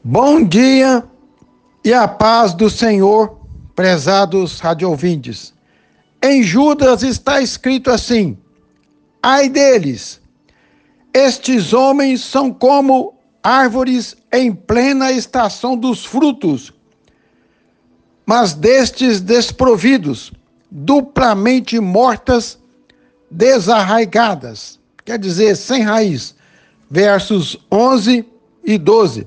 Bom dia e a paz do Senhor, prezados radiovintes. Em Judas está escrito assim: ai deles, estes homens são como árvores em plena estação dos frutos, mas destes desprovidos, duplamente mortas, desarraigadas, quer dizer, sem raiz. Versos 11 e 12.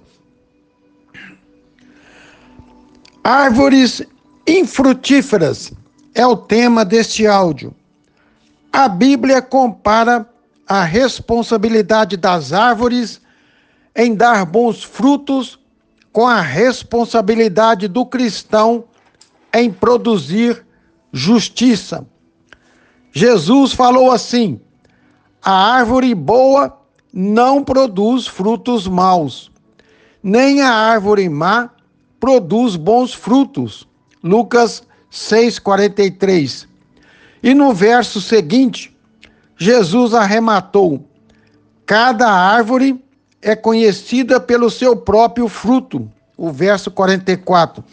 Árvores infrutíferas é o tema deste áudio. A Bíblia compara a responsabilidade das árvores em dar bons frutos com a responsabilidade do cristão em produzir justiça. Jesus falou assim: a árvore boa não produz frutos maus, nem a árvore má produz bons frutos. Lucas 6,43. E no verso seguinte, Jesus arrematou: cada árvore é conhecida pelo seu próprio fruto. O verso 44.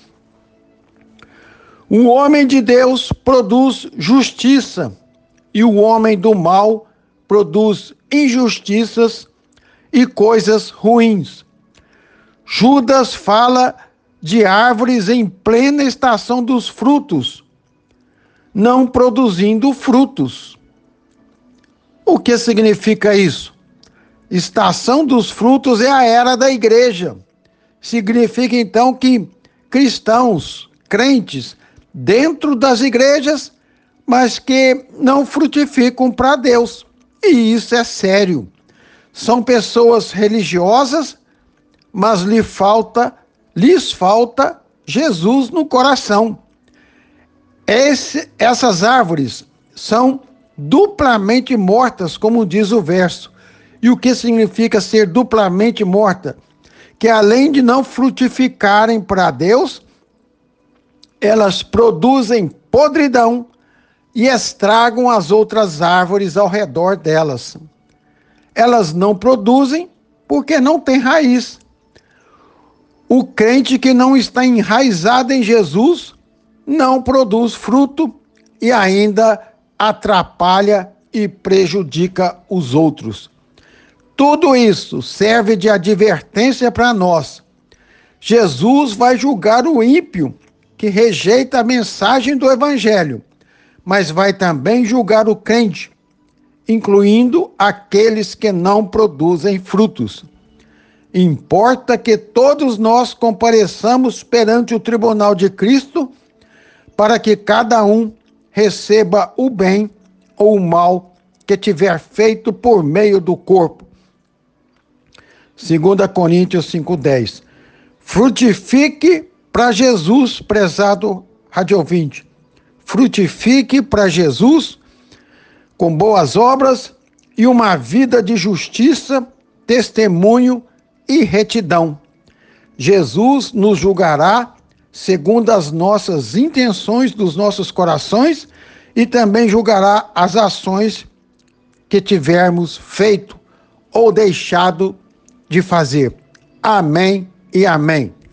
O homem de Deus produz justiça e o homem do mal produz injustiças e coisas ruins. Judas fala de árvores em plena estação dos frutos, não produzindo frutos. O que significa isso? Estação dos frutos é a era da igreja. Significa então que cristãos, crentes, dentro das igrejas, mas que não frutificam para Deus. E isso é sério. São pessoas religiosas, mas lhes falta Jesus no coração. Essas árvores são duplamente mortas, como diz o verso. E o que significa ser duplamente morta? Que além de não frutificarem para Deus, elas produzem podridão e estragam as outras árvores ao redor delas. Elas não produzem porque não têm raiz. O crente que não está enraizado em Jesus não produz fruto e ainda atrapalha e prejudica os outros. Tudo isso serve de advertência para nós. Jesus vai julgar o ímpio que rejeita a mensagem do Evangelho, mas vai também julgar o crente, incluindo aqueles que não produzem frutos. Importa que todos nós compareçamos perante o tribunal de Cristo para que cada um receba o bem ou o mal que tiver feito por meio do corpo. 2 Coríntios 5,10. Frutifique para Jesus, prezado radiovinte. Frutifique para Jesus com boas obras e uma vida de justiça, testemunho e retidão. Jesus nos julgará segundo as nossas intenções dos nossos corações e também julgará as ações que tivermos feito ou deixado de fazer. Amém e amém.